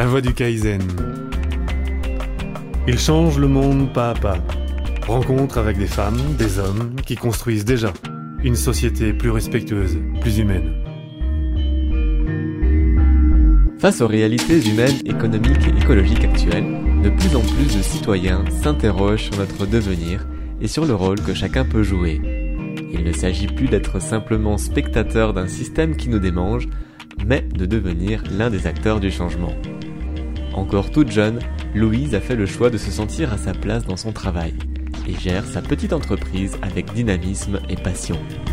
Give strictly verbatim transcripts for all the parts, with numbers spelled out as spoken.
voie du Kaizen. Il change le monde pas à pas. Rencontre avec des femmes, des hommes qui construisent déjà une société plus respectueuse, plus humaine. Face aux réalités humaines, économiques et écologiques actuelles, de plus en plus de citoyens s'interrogent sur notre devenir et sur le rôle que chacun peut jouer. Il ne s'agit plus d'être simplement spectateur d'un système qui nous démange, mais de devenir l'un des acteurs du changement. Encore toute jeune, Louise a fait le choix de se sentir à sa place dans son travail et gère sa petite entreprise avec dynamisme et passion.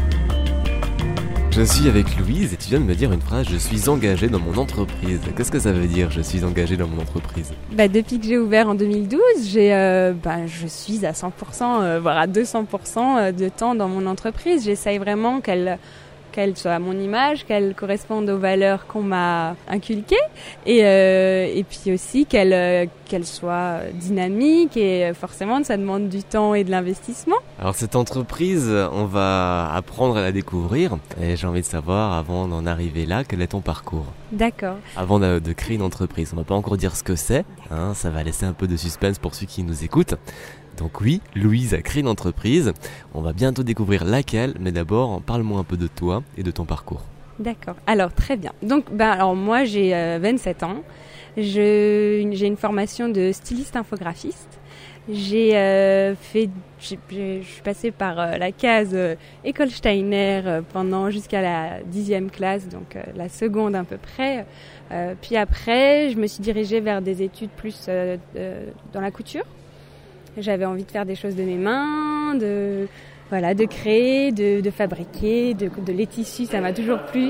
Je suis avec Louise et tu viens de me dire une phrase, je suis engagée dans mon entreprise. Qu'est-ce que ça veut dire, je suis engagée dans mon entreprise ? Bah, depuis que j'ai ouvert en deux mille douze, j'ai, euh, bah, je suis à cent pour cent, euh, voire à deux cents pour cent de temps dans mon entreprise. J'essaye vraiment qu'elle... qu'elle soit à mon image, qu'elle corresponde aux valeurs qu'on m'a inculquées et, euh, et puis aussi qu'elle, euh, qu'elle soit dynamique et forcément ça demande du temps et de l'investissement. Alors cette entreprise, on va apprendre à la découvrir et j'ai envie de savoir avant d'en arriver là, quel est ton parcours ? D'accord. Avant de, de créer une entreprise, on va pas encore dire ce que c'est, hein, ça va laisser un peu de suspense pour ceux qui nous écoutent. Donc oui, Louise a créé une entreprise, on va bientôt découvrir laquelle, mais d'abord, parle-moi un peu de toi et de ton parcours. D'accord, alors très bien. Donc ben, alors, moi j'ai euh, vingt-sept ans, je, j'ai une formation de styliste infographiste. J'ai euh, fait, j'ai, je suis passée par euh, la case euh, École Steiner euh, pendant jusqu'à la dixième classe, donc euh, la seconde à peu près. Euh, puis après, je me suis dirigée vers des études plus euh, euh, dans la couture. J'avais envie de faire des choses de mes mains, de voilà, de créer, de, de fabriquer, de, de les tissus. Ça m'a toujours plu.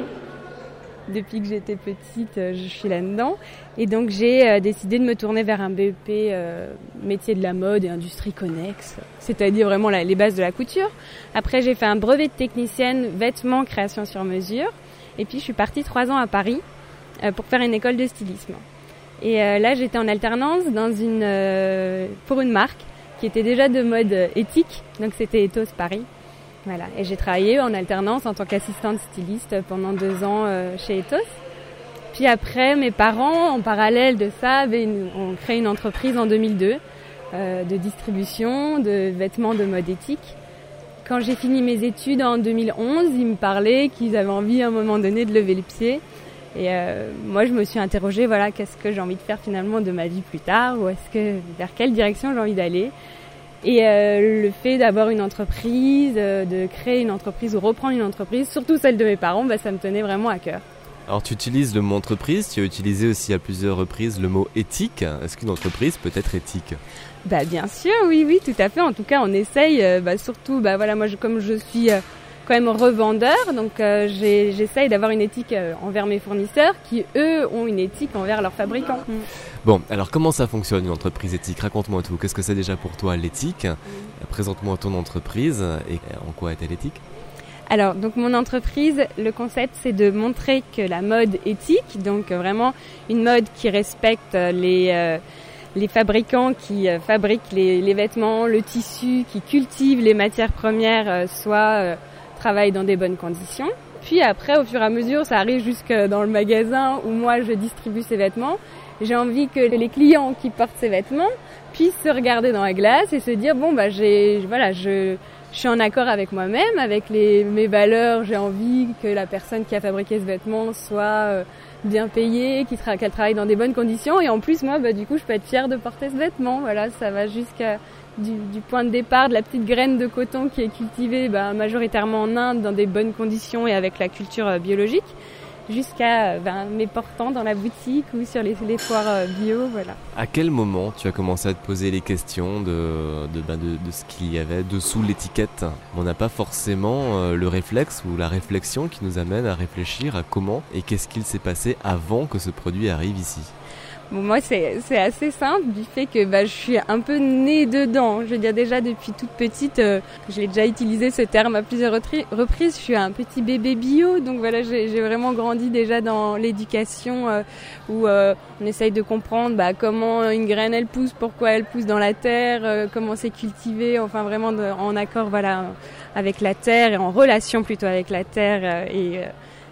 Depuis que j'étais petite, je suis là-dedans. Et donc j'ai euh, décidé de me tourner vers un B E P euh, métier de la mode et industrie connexe, c'est-à-dire vraiment la, les bases de la couture. Après, j'ai fait un brevet de technicienne vêtements création sur mesure. Et puis je suis partie trois ans à Paris euh, pour faire une école de stylisme. Et euh, là, j'étais en alternance dans une euh, pour une marque qui était déjà de mode éthique, donc c'était Ethos Paris. Voilà. Et j'ai travaillé en alternance en tant qu'assistante styliste pendant deux ans euh, chez Ethos. Puis après, mes parents, en parallèle de ça, avaient une, ont créé une entreprise en deux mille deux euh, de distribution de vêtements de mode éthique. Quand j'ai fini mes études en deux mille onze, ils me parlaient qu'ils avaient envie à un moment donné de lever le pied. Et euh, moi, je me suis interrogée, voilà, qu'est-ce que j'ai envie de faire finalement de ma vie plus tard, ou est-ce que vers quelle direction j'ai envie d'aller. Et euh, le fait d'avoir une entreprise, euh, de créer une entreprise ou reprendre une entreprise, surtout celle de mes parents, bah, ça me tenait vraiment à cœur. Alors tu utilises le mot entreprise, tu as utilisé aussi à plusieurs reprises le mot éthique. Est-ce qu'une entreprise peut être éthique ? Bah bien sûr, oui, oui, tout à fait. En tout cas, on essaye, euh, bah, surtout, bah voilà, moi, je, comme je suis euh, quand même revendeur, donc euh, j'ai, j'essaye d'avoir une éthique euh, envers mes fournisseurs qui, eux, ont une éthique envers leurs fabricants. Mmh. Bon, alors comment ça fonctionne une entreprise éthique ? Raconte-moi tout. Qu'est-ce que c'est déjà pour toi l'éthique ? mmh. Présente-moi ton entreprise et en quoi est-elle éthique ? Alors, donc mon entreprise, le concept, c'est de montrer que la mode éthique, donc euh, vraiment une mode qui respecte les... Euh, les fabricants qui euh, fabriquent les, les vêtements, le tissu, qui cultivent les matières premières, euh, soit euh, travaillent dans des bonnes conditions. Puis après, au fur et à mesure, ça arrive jusque dans le magasin où moi je distribue ces vêtements. J'ai envie que les clients qui portent ces vêtements puissent se regarder dans la glace et se dire bon bah j'ai voilà je je suis en accord avec moi-même, avec les mes valeurs. J'ai envie que la personne qui a fabriqué ce vêtement soit euh, bien payée, qu'il tra- qu'elle travaille dans des bonnes conditions. Et en plus, moi, bah, du coup, je peux être fière de porter ce vêtement. Voilà, ça va jusqu'à du, du point de départ de la petite graine de coton qui est cultivée bah, majoritairement en Inde dans des bonnes conditions et avec la culture euh, biologique, jusqu'à ben, mes portants dans la boutique ou sur les, les foires bio, voilà. À quel moment tu as commencé à te poser les questions de, de, ben de, de ce qu'il y avait dessous l'étiquette ? On n'a pas forcément euh, le réflexe ou la réflexion qui nous amène à réfléchir à comment et qu'est-ce qu'il s'est passé avant que ce produit arrive ici. Bon, moi, c'est, c'est assez simple du fait que bah, je suis un peu née dedans. Je veux dire, déjà depuis toute petite, euh, je l'ai déjà utilisé ce terme à plusieurs retri- reprises, je suis un petit bébé bio. Donc voilà, j'ai, j'ai vraiment grandi déjà dans l'éducation euh, où euh, on essaye de comprendre bah, comment une graine, elle pousse, pourquoi elle pousse dans la terre, euh, comment c'est cultivé, enfin vraiment de, en accord voilà, avec la terre et en relation plutôt avec la terre euh, et... Euh,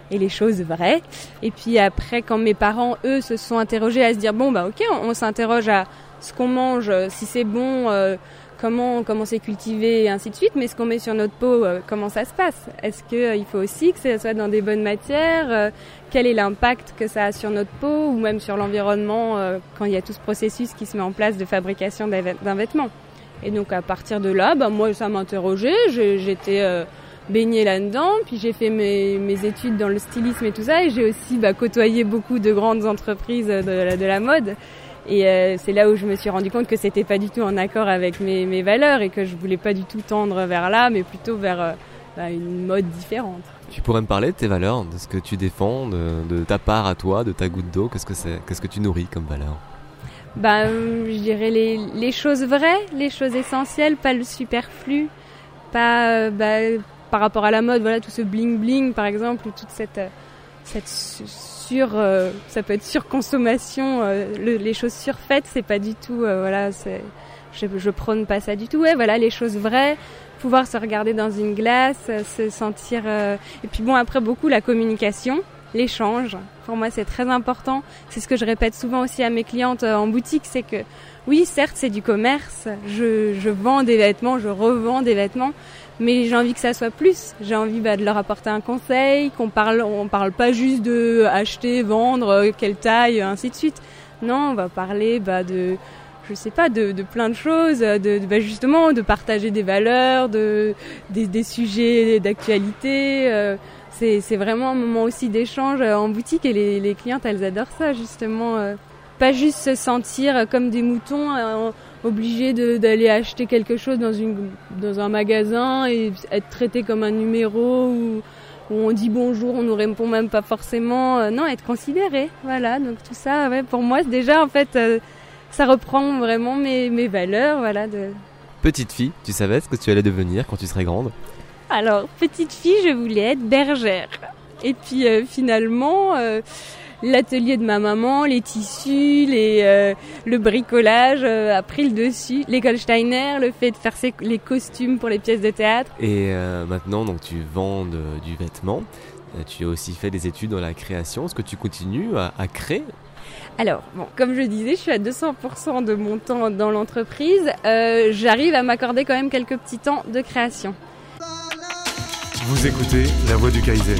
et les choses vraies. Et puis après, quand mes parents, eux, se sont interrogés à se dire, bon, bah ok, on, on s'interroge à ce qu'on mange, si c'est bon, euh, comment, comment c'est cultivé, et ainsi de suite, mais ce qu'on met sur notre peau, euh, comment ça se passe? Est-ce qu'il euh, faut aussi que ça soit dans des bonnes matières? euh, Quel est l'impact que ça a sur notre peau ou même sur l'environnement euh, quand il y a tout ce processus qui se met en place de fabrication d'un, vê- d'un vêtement? Et donc à partir de là, bah, moi ça m'interrogeait, j'ai, j'étais euh, baignée là-dedans, puis j'ai fait mes, mes études dans le stylisme et tout ça, et j'ai aussi bah, côtoyé beaucoup de grandes entreprises de, de, de la mode. Et euh, c'est là où je me suis rendu compte que c'était pas du tout en accord avec mes, mes valeurs et que je voulais pas du tout tendre vers là, mais plutôt vers euh, bah, une mode différente. Tu pourrais me parler de tes valeurs, de ce que tu défends, de, de ta part à toi, de ta goutte d'eau, qu'est-ce que c'est, qu'est-ce que tu nourris comme valeur? Bah, euh, je dirais les, les choses vraies, les choses essentielles, pas le superflu, pas euh, bah, par rapport à la mode, voilà tout ce bling bling par exemple, ou toute cette euh, cette sur euh, ça peut être surconsommation, euh, le, les choses surfaites, c'est pas du tout euh, voilà, c'est je, je prône pas ça du tout. Ouais, voilà les choses vraies, pouvoir se regarder dans une glace, se sentir euh... et puis bon après beaucoup la communication, l'échange. Pour moi, c'est très important. C'est ce que je répète souvent aussi à mes clientes en boutique, c'est que oui, certes, c'est du commerce. Je, je vends des vêtements, je revends des vêtements, mais j'ai envie que ça soit plus. J'ai envie bah, de leur apporter un conseil, qu'on parle, on parle pas juste de acheter, vendre, quelle taille, ainsi de suite. Non, on va parler bah, de, je sais pas, de, de plein de choses, de, de bah, justement de partager des valeurs, de des, des sujets d'actualité. Euh, C'est, c'est vraiment un moment aussi d'échange en boutique et les, les clientes, elles adorent ça justement. Euh, pas juste se sentir comme des moutons, euh, obligés de, d'aller acheter quelque chose dans, une, dans un magasin et être traité comme un numéro où, où on dit bonjour, on nous répond même pas forcément. Euh, non, être considéré. Voilà, donc tout ça, ouais, pour moi, c'est déjà en fait, euh, ça reprend vraiment mes, mes valeurs. Voilà, de... Petite fille, tu savais ce que tu allais devenir quand tu serais grande? Alors, petite fille, je voulais être bergère. Et puis euh, finalement, euh, l'atelier de ma maman, les tissus, les, euh, le bricolage euh, a pris le dessus. L'école Steiner, le fait de faire ses, les costumes pour les pièces de théâtre. Et euh, maintenant, donc, tu vends de, du vêtement. Tu as aussi fait des études dans la création. Est-ce que tu continues à, à créer? Alors, bon, comme je disais, je suis à deux cents pour cent de mon temps dans l'entreprise. Euh, j'arrive à m'accorder quand même quelques petits temps de création. Vous écoutez La Voix du Kaizen.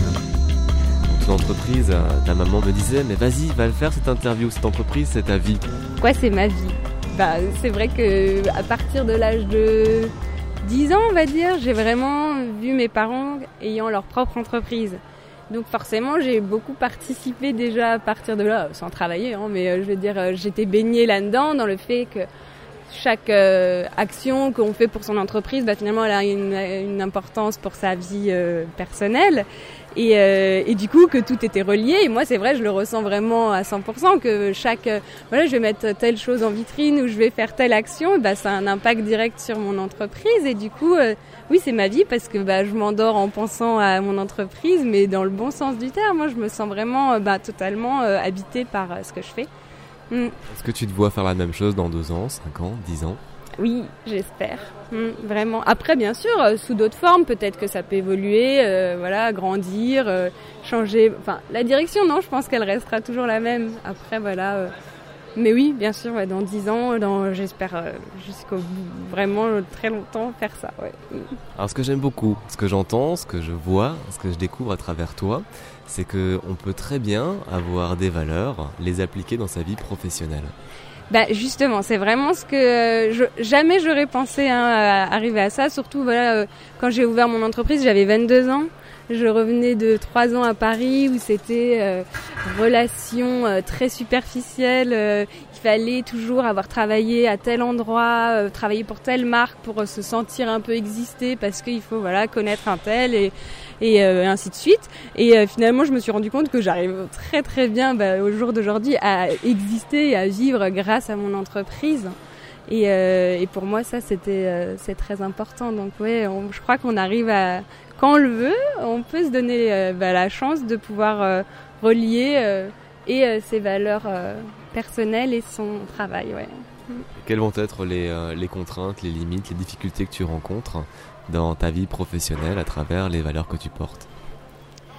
Ton entreprise, ta maman me disait, mais vas-y, va le faire cette interview, cette entreprise, c'est ta vie. Quoi, c'est ma vie? Bah, c'est vrai que à partir de l'âge de dix ans, on va dire, j'ai vraiment vu mes parents ayant leur propre entreprise. Donc forcément, j'ai beaucoup participé déjà à partir de là, sans travailler, hein, mais euh, je veux dire, euh, j'étais baignée là-dedans, dans le fait que chaque euh, action qu'on fait pour son entreprise, bah, finalement, elle a une, une importance pour sa vie euh, personnelle. Et, euh, et du coup, que tout était relié. Et moi, c'est vrai, je le ressens vraiment à cent pour cent, que chaque... Euh, voilà, je vais mettre telle chose en vitrine ou je vais faire telle action, bah, ça a un impact direct sur mon entreprise. Et du coup, euh, oui, c'est ma vie parce que bah, je m'endors en pensant à mon entreprise, mais dans le bon sens du terme. Moi, je me sens vraiment euh, bah, totalement euh, habitée par euh, ce que je fais. Mm. Est-ce que tu te vois faire la même chose dans deux ans, cinq ans, dix ans? Oui, j'espère, mm, vraiment. Après, bien sûr, euh, sous d'autres formes, peut-être que ça peut évoluer, euh, voilà, grandir, euh, changer. Enfin, la direction, non, je pense qu'elle restera toujours la même. Après, voilà. Euh, mais oui, bien sûr, ouais, dans dix ans, dans, j'espère euh, jusqu'au bout, vraiment très longtemps, faire ça. Ouais. Mm. Alors, ce que j'aime beaucoup, ce que j'entends, ce que je vois, ce que je découvre à travers toi, c'est qu'on peut très bien avoir des valeurs, les appliquer dans sa vie professionnelle. Bah justement, c'est vraiment ce que euh, je, jamais j'aurais pensé hein, à arriver à ça. Surtout voilà, euh, quand j'ai ouvert mon entreprise, j'avais vingt-deux ans. Je revenais de trois ans à Paris où c'était euh, relations euh, très superficielles. Euh, il fallait toujours avoir travaillé à tel endroit, euh, travailler pour telle marque pour euh, se sentir un peu exister parce qu'il faut voilà connaître un tel et et euh, ainsi de suite. Et euh, finalement, je me suis rendu compte que j'arrive très très bien bah, au jour d'aujourd'hui à exister et à vivre grâce à mon entreprise. Et, euh, et pour moi, ça, c'était euh, c'est très important. Donc ouais, on, je crois qu'on arrive à, quand on le veut, on peut se donner euh, bah, la chance de pouvoir euh, relier euh, et euh, ses valeurs euh, personnelles et son travail. Ouais. Quelles vont être les, euh, les contraintes, les limites, les difficultés que tu rencontres dans ta vie professionnelle à travers les valeurs que tu portes?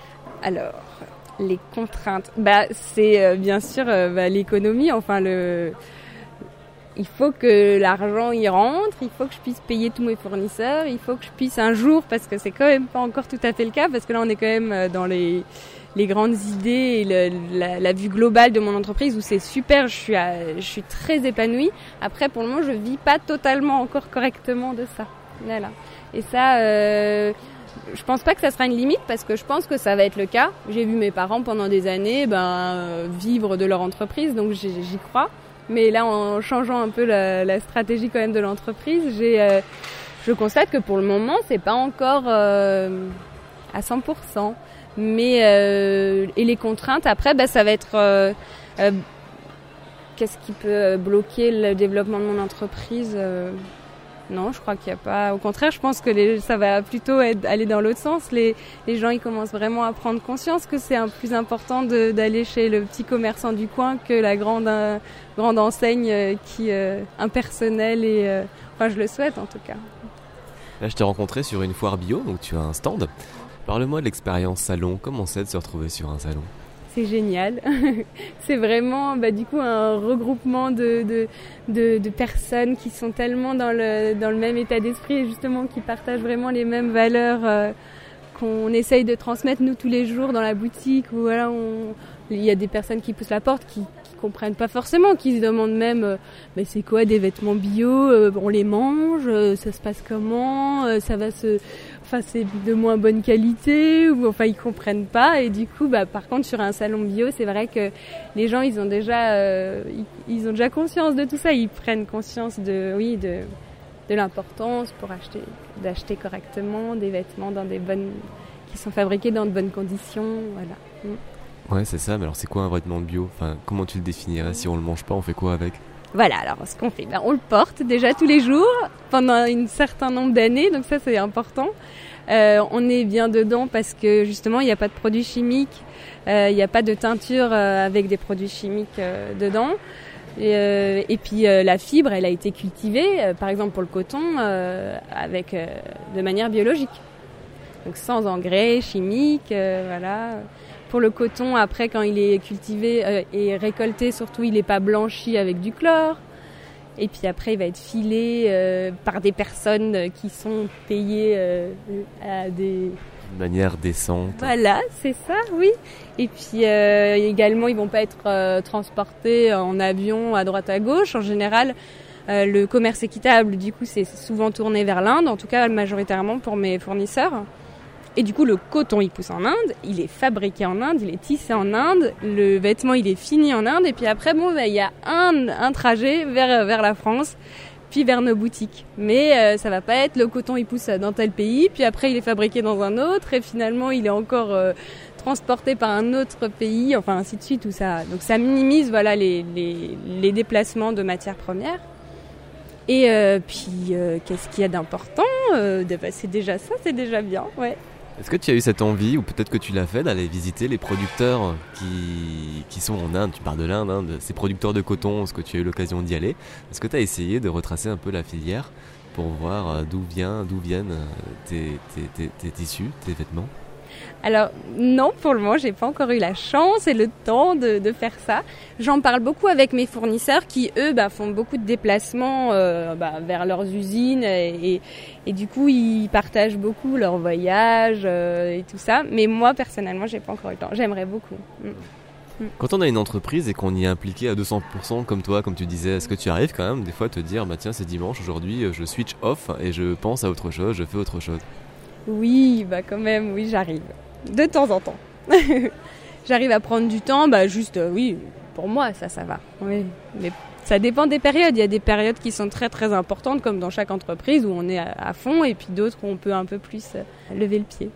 Alors, les contraintes, bah, c'est euh, bien sûr euh, bah, l'économie, enfin le... Il faut que l'argent y rentre, il faut que je puisse payer tous mes fournisseurs, il faut que je puisse un jour, parce que c'est quand même pas encore tout à fait le cas, parce que là on est quand même dans les, les grandes idées et le, la, la vue globale de mon entreprise où c'est super, je suis, à, je suis très épanouie. Après pour le moment je vis pas totalement encore correctement de ça. Voilà. Et ça, euh, je pense pas que ça sera une limite parce que je pense que ça va être le cas. J'ai vu mes parents pendant des années ben, euh, vivre de leur entreprise, donc j'y, j'y crois. Mais là, en changeant un peu la, la stratégie quand même de l'entreprise, j'ai, euh, je constate que pour le moment, c'est pas encore euh, à cent pour cent. Mais euh, et les contraintes, après, bah, ça va être euh, euh, qu'est-ce qui peut bloquer le développement de mon entreprise euh, Non, je crois qu'il n'y a pas. Au contraire, je pense que les, ça va plutôt être, aller dans l'autre sens. Les, les gens, ils commencent vraiment à prendre conscience que c'est un, plus important de, d'aller chez le petit commerçant du coin que la grande, euh, grande enseigne euh, qui euh, impersonnelle et. Euh, enfin, je le souhaite en tout cas. Là, je t'ai rencontré sur une foire bio, donc tu as un stand. Parle-moi de l'expérience salon. Comment c'est de se retrouver sur un salon ? C'est génial. C'est vraiment, bah, du coup, un regroupement de, de, de, de personnes qui sont tellement dans le, dans le même état d'esprit et justement qui partagent vraiment les mêmes valeurs euh, qu'on essaye de transmettre nous tous les jours dans la boutique. Où, voilà, on, il y a des personnes qui poussent la porte, qui, qui comprennent pas forcément, qui se demandent même, euh, mais c'est quoi des vêtements bio ? euh, On les mange ? euh, Ça se passe comment ? euh, Ça va se... Enfin, c'est de moins bonne qualité, ou enfin, ils comprennent pas. Et du coup, bah, par contre, sur un salon bio, c'est vrai que les gens, ils ont déjà, euh, ils, ils ont déjà conscience de tout ça. Ils prennent conscience de, oui, de, de l'importance pour acheter, d'acheter correctement des vêtements dans des bonnes, qui sont fabriqués dans de bonnes conditions. Voilà. Ouais, c'est ça. Mais alors, c'est quoi un vêtement bio ? Enfin, comment tu le définirais ? Si on le mange pas, on fait quoi avec ? Voilà, alors ce qu'on fait, ben, on le porte déjà tous les jours pendant un certain nombre d'années, donc ça c'est important. Euh, on est bien dedans parce que justement il n'y a pas de produits chimiques, euh, il n'y a pas de teinture euh, avec des produits chimiques euh, dedans. Et, euh, et puis euh, la fibre, elle a été cultivée, euh, par exemple pour le coton, euh, avec euh, de manière biologique, donc sans engrais chimiques, euh, voilà. Pour le coton, après, quand il est cultivé euh, et récolté, surtout, il n'est pas blanchi avec du chlore. Et puis après, il va être filé euh, par des personnes qui sont payées euh, à des... De manière décente. Voilà, c'est ça, oui. Et puis euh, également, ils vont pas être euh, transportés en avion à droite à gauche. En général, euh, le commerce équitable, du coup, c'est souvent tourné vers l'Inde, en tout cas majoritairement pour mes fournisseurs. Et du coup, le coton, il pousse en Inde, il est fabriqué en Inde, il est tissé en Inde, le vêtement, il est fini en Inde, et puis après, bon, bah, il y a un, un trajet vers, vers la France, puis vers nos boutiques. Mais euh, ça va pas être le coton, il pousse dans tel pays, puis après, il est fabriqué dans un autre, et finalement, il est encore euh, transporté par un autre pays, enfin, ainsi de suite, tout ça. Donc, ça minimise, voilà, les, les, les déplacements de matières premières. Et euh, puis, euh, qu'est-ce qu'il y a d'important euh, bah, c'est déjà ça, c'est déjà bien, ouais. Est-ce que tu as eu cette envie, ou peut-être que tu l'as fait, d'aller visiter les producteurs qui, qui sont en Inde ? Tu parles de l'Inde, hein, de ces producteurs de coton, est-ce que tu as eu l'occasion d'y aller ? Est-ce que tu as essayé de retracer un peu la filière pour voir d'où, vient, d'où viennent tes, tes, tes, tes tissus, tes vêtements ? Alors non, pour le moment, j'ai pas encore eu la chance et le temps de, de faire ça. J'en parle beaucoup avec mes fournisseurs qui, eux, bah, font beaucoup de déplacements euh, bah, vers leurs usines et, et, et du coup, ils partagent beaucoup leurs voyages euh, et tout ça. Mais moi, personnellement, j'ai pas encore eu le temps. J'aimerais beaucoup. Mm. Quand on a une entreprise et qu'on y est impliqué à deux cents pour cent comme toi, comme tu disais, est-ce que tu arrives quand même des fois à te dire bah tiens, c'est dimanche, aujourd'hui, je switch off et je pense à autre chose, je fais autre chose ? Oui, bah quand même, oui, j'arrive. De temps en temps. J'arrive à prendre du temps, bah juste, euh, oui, pour moi, ça, ça va. Oui, mais ça dépend des périodes. Il y a des périodes qui sont très, très importantes, comme dans chaque entreprise, où on est à, à fond, et puis d'autres où on peut un peu plus euh, lever le pied.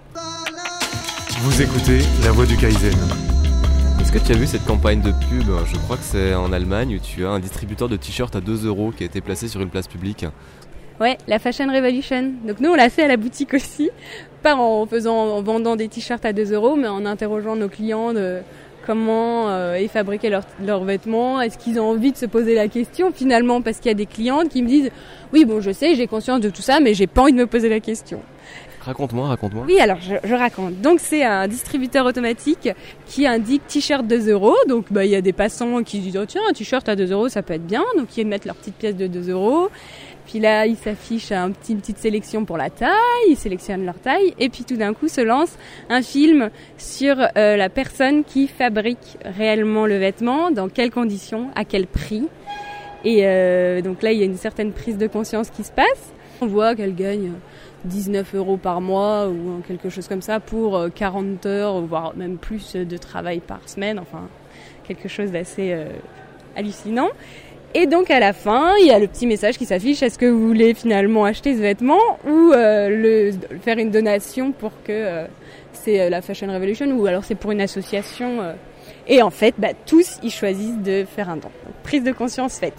Vous écoutez La Voix du Kaizen. Est-ce que tu as vu cette campagne de pub ? Je crois que c'est en Allemagne, où tu as un distributeur de t-shirts à deux euros qui a été placé sur une place publique. Ouais, la Fashion Revolution. Donc nous, on l'a fait à la boutique aussi, pas en faisant, en vendant des t-shirts à deux euros, mais en interrogeant nos clients de comment euh, est fabriqué leurs leur vêtements, est-ce qu'ils ont envie de se poser la question finalement, parce qu'il y a des clientes qui me disent « Oui, bon, je sais, j'ai conscience de tout ça, mais j'ai pas envie de me poser la question. » Raconte-moi, raconte-moi. Oui, alors je, je raconte. Donc c'est un distributeur automatique qui indique t-shirt deux euros. Donc bah il y a des passants qui disent oh tiens un t-shirt à deux euros ça peut être bien. Donc ils mettent leur petite pièce de deux euros. Puis là il s'affiche un petit, une petite sélection pour la taille. Ils sélectionnent leur taille. Et puis tout d'un coup se lance un film sur euh, la personne qui fabrique réellement le vêtement, dans quelles conditions, à quel prix. Et euh, donc là il y a une certaine prise de conscience qui se passe. On voit qu'elle gagne dix-neuf euros par mois ou quelque chose comme ça pour quarante heures, voire même plus de travail par semaine. Enfin, quelque chose d'assez euh, hallucinant. Et donc à la fin, il y a le petit message qui s'affiche. Est-ce que vous voulez finalement acheter ce vêtement ou euh, le, faire une donation pour que euh, c'est la Fashion Revolution ou alors c'est pour une association euh. Et en fait, bah, tous ils choisissent de faire un don. Donc, prise de conscience faite.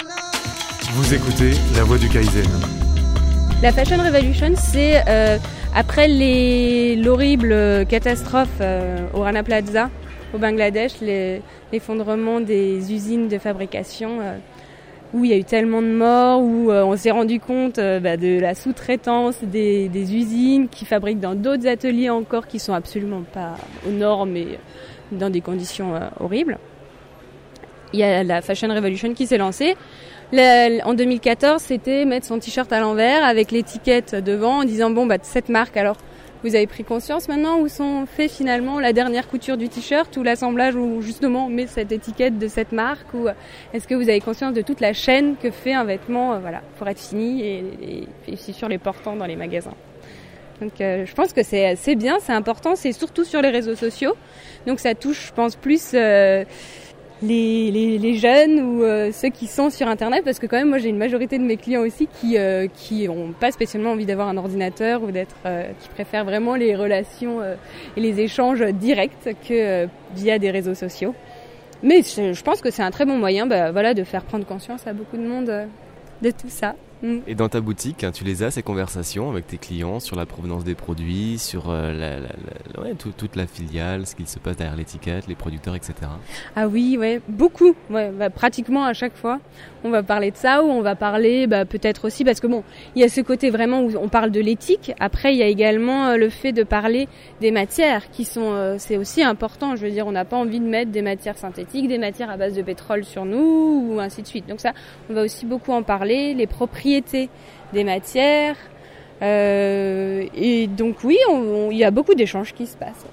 Vous écoutez La Voix du Kaizen. La Fashion Revolution, c'est euh, après les, l'horrible catastrophe euh, au Rana Plaza, au Bangladesh, les, l'effondrement des usines de fabrication, euh, où il y a eu tellement de morts, où euh, on s'est rendu compte euh, bah, de la sous-traitance des, des usines qui fabriquent dans d'autres ateliers encore qui sont absolument pas aux normes et dans des conditions euh, horribles. Il y a la Fashion Revolution qui s'est lancée. Le, en deux mille quatorze, c'était mettre son t-shirt à l'envers avec l'étiquette devant en disant bon bah cette marque alors vous avez pris conscience maintenant où sont fait finalement la dernière couture du t-shirt ou l'assemblage où justement on met cette étiquette de cette marque ou est-ce que vous avez conscience de toute la chaîne que fait un vêtement euh, voilà pour être fini et, et, et c'est sur les portants dans les magasins. Donc euh, je pense que c'est c'est bien, c'est important, c'est surtout sur les réseaux sociaux. Donc ça touche je pense plus euh, Les, les, les jeunes ou euh, ceux qui sont sur Internet, parce que quand même moi j'ai une majorité de mes clients aussi qui euh, qui ont pas spécialement envie d'avoir un ordinateur ou d'être euh, qui préfèrent vraiment les relations euh, et les échanges directs que euh, via des réseaux sociaux. Mais je, je pense que c'est un très bon moyen bah, voilà, de faire prendre conscience à beaucoup de monde euh, de tout ça. Mm. Et dans ta boutique, hein, tu les as ces conversations avec tes clients sur la provenance des produits, sur euh, la, la, la, ouais, tout, toute la filiale, ce qu'il se passe derrière l'étiquette, les producteurs, et cetera. Ah oui, ouais, beaucoup, ouais, bah, pratiquement à chaque fois. On va parler de ça ou on va parler bah, peut-être aussi, parce que bon, il y a ce côté vraiment où on parle de l'éthique. Après, il y a également euh, le fait de parler des matières qui sont, euh, c'est aussi important. Je veux dire, on n'a pas envie de mettre des matières synthétiques, des matières à base de pétrole sur nous ou ainsi de suite. Donc ça, on va aussi beaucoup en parler, les propriétés des matières. Euh, et donc oui, il y a beaucoup d'échanges qui se passent.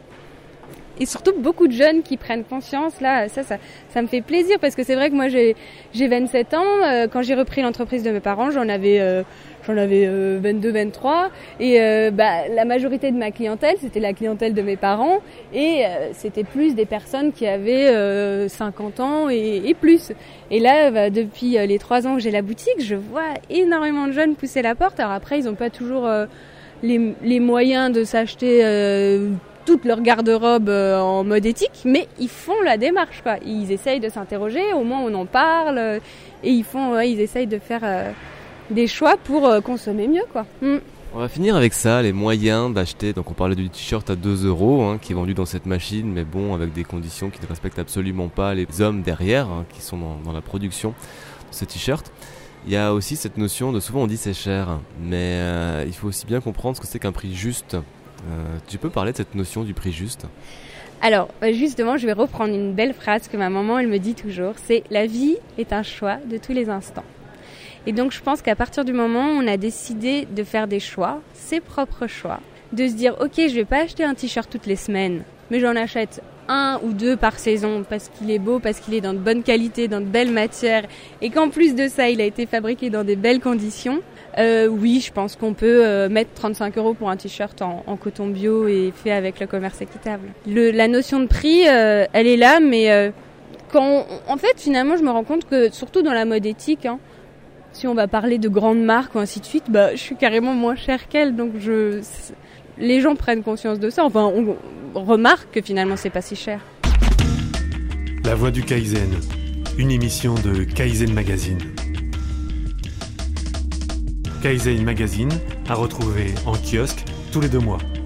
Et surtout beaucoup de jeunes qui prennent conscience. Là, ça, ça, ça me fait plaisir parce que c'est vrai que moi j'ai, j'ai vingt-sept ans. Euh, quand j'ai repris l'entreprise de mes parents, j'en avais, euh, j'en avais euh, vingt-deux, vingt-trois. Et euh, bah, la majorité de ma clientèle, c'était la clientèle de mes parents. Et euh, c'était plus des personnes qui avaient euh, cinquante ans et, et plus. Et là, bah, depuis les trois ans que j'ai la boutique, je vois énormément de jeunes pousser la porte. Alors après, ils n'ont pas toujours euh, les, les moyens de s'acheter Euh, toute leur garde-robe euh, en mode éthique, mais ils font la démarche, quoi. Ils essayent de s'interroger, au moins on en parle, euh, et ils font, ouais, ils essayent de faire euh, des choix pour euh, consommer mieux, quoi. Mm. On va finir avec ça, les moyens d'acheter. Donc on parlait du t-shirt à deux euros, hein, qui est vendu dans cette machine, mais bon, avec des conditions qui ne respectent absolument pas les hommes derrière, hein, qui sont dans, dans la production de ce t-shirt. Il y a aussi cette notion de, souvent on dit c'est cher, mais euh, il faut aussi bien comprendre ce que c'est qu'un prix juste. Euh, tu peux parler de cette notion du prix juste ? Alors, justement, je vais reprendre une belle phrase que ma maman, elle me dit toujours, c'est « La vie est un choix de tous les instants ». Et donc, je pense qu'à partir du moment où on a décidé de faire des choix, ses propres choix, de se dire « Ok, je vais pas acheter un t-shirt toutes les semaines, mais j'en achète un ou deux par saison parce qu'il est beau, parce qu'il est dans de bonne qualité, dans de belles matières, et qu'en plus de ça, il a été fabriqué dans des belles conditions ». Euh, oui, je pense qu'on peut euh, mettre trente-cinq euros pour un t-shirt en, en coton bio et fait avec le commerce équitable. Le, la notion de prix, euh, elle est là, mais euh, quand on, en fait, finalement, je me rends compte que, surtout dans la mode éthique, hein, si on va parler de grandes marques ou ainsi de suite, bah, je suis carrément moins chère qu'elles, donc je, les gens prennent conscience de ça. Enfin, on, on remarque que finalement, c'est pas si cher. La Voix du Kaizen, une émission de Kaizen Magazine. Kaizen Magazine à retrouver en kiosque tous les deux mois.